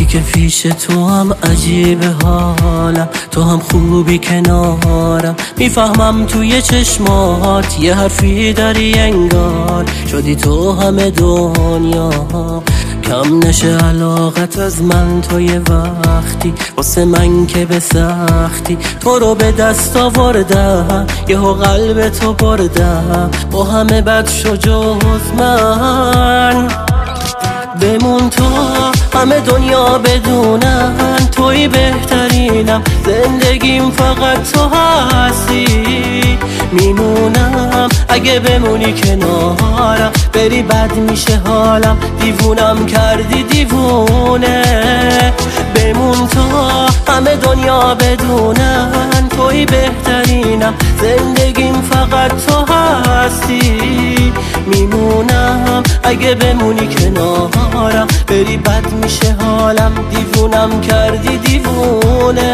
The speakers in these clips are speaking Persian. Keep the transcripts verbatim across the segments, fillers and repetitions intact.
که پیش تو هم عجیبه حالم، تو هم خوبی کنارم، میفهمم توی چشمات یه حرفی داری انگار شدی تو همه دنیا. کم نشه علاقت از من تو یه وقتی واسه من که به سختی تو رو به دست آوردم، یهو قلب تو بردم با همه بد شو جز من. بمون تو همه دنیا بدونن توی بهترینم، زندگیم فقط تو هستی. میمونم اگه بمونی کنارم، بری بد میشه حالم، دیوونم کردی دیوونه. بمون تو همه دنیا بدونن توی بهترینم، زندگیم فقط تو هستی. میمونم اگه بمونی کنارم، بری بد میشه حالم، دیوونم کردی دیوونه.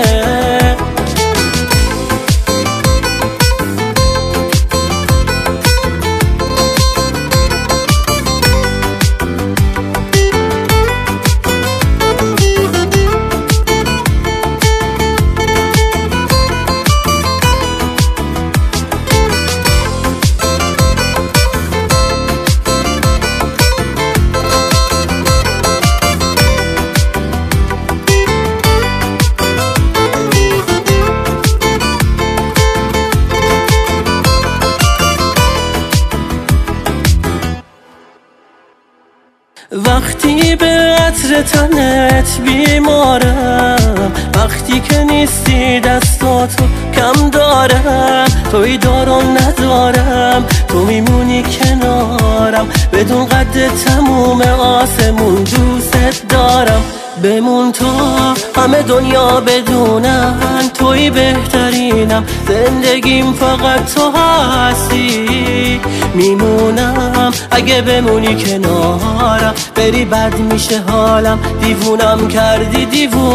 وقتی به عطر تنت بیمارم، وقتی که نیستی دستاتو کم دارم، توی دارو ندارم، تو میمونی کنارم، بدون قد تموم آسمون دوست دارم. بمون تو همه دنیا بدونن توی بهترینم، زندگیم فقط تو هستی. میمونم اگه بمونی کنارم، بری بد میشه حالم، دیوونم کردی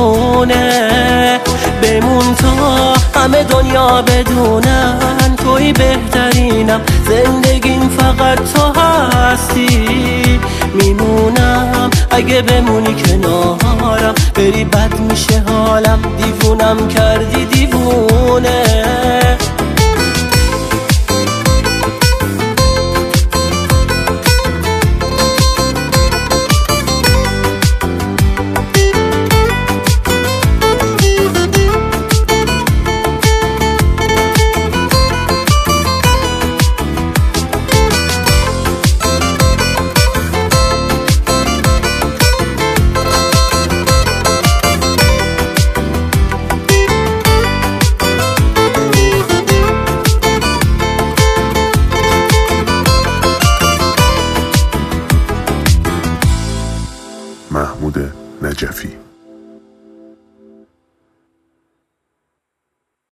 دیوونه. بمون تو همه دنیا بدونن توی بهترینم، زندگیم فقط تو هستی. میمونم اگه بمونی کنارم، بری بد میشه حالم، دیوونم کردی دیوونه. محمود نجفی.